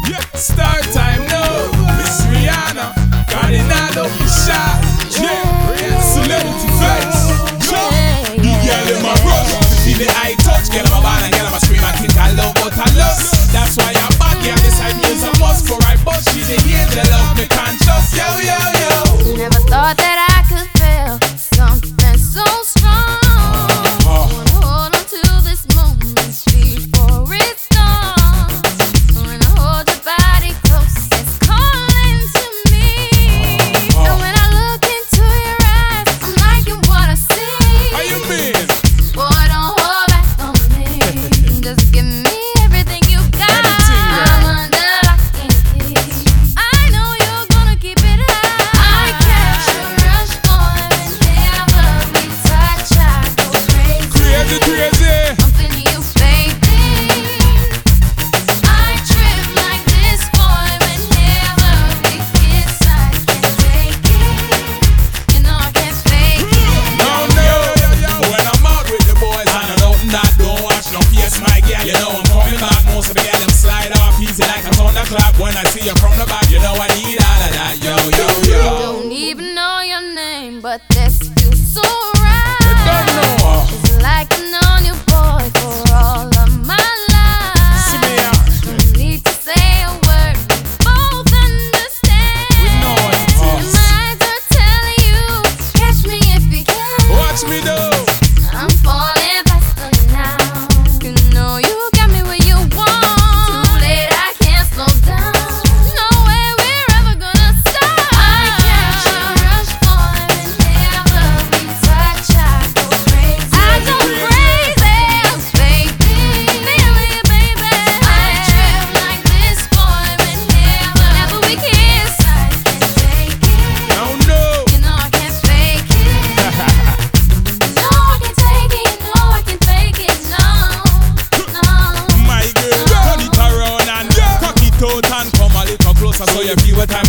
Yeah, start time now. Miss Rihanna, Cardinal, shot. Yeah, celebrity face. The girl in my rush, feel the eye touch. Get on my band and get on my scream. I think I love what I love. That's why I'm back here. This time is a must for I bust. She's a angel of me conscious. Yo, yo, yo. Never thought that I could feel something so strong. Wanna hold on to this moment before it's gone. Wanna hold your body close, it's calling to me. And when I look into your eyes, I'm liking what I see. How you mean? Boy, don't hold back on me. Just give me everything you got. Anything, girl. I'm under lock and key. I know you're gonna keep it high. I catch a rush, boy, whenever we touch. I go crazy. Crazy, crazy. Something you baby. I trip like this, boy, whenever we kiss. I can't take it. You know I can't fake it. No, no. When I'm out with the boys, I know nothing that don't watch no face, my girl. You know I'm coming back. Most of the girl them slide off easy like a thunderclap. When I see you from the back, you know I need all of that. Yo, yo, yo. Don't even know your name, but this feels so right. Don't know. It's like I've known you, boy, for all of my See life. me out. Don't need to say a word, we both understand. We know what it And is. my eyes are telling you, catch me if you can. Watch me do. I'm falling faster now. You know you got me where you want. Too late, I can't slow down. No way we're ever gonna stop. I catch a rush, boy, whenever we touch. I go crazy. Baby. Feel it, baby. I trip like this, boy, whenever we kiss. I can't take it. No, no. You know I can't fake it. No, I can take it. No, I can fake it. No, no. My girl, turn it around and cock it out and come a little closer so you feel what I'm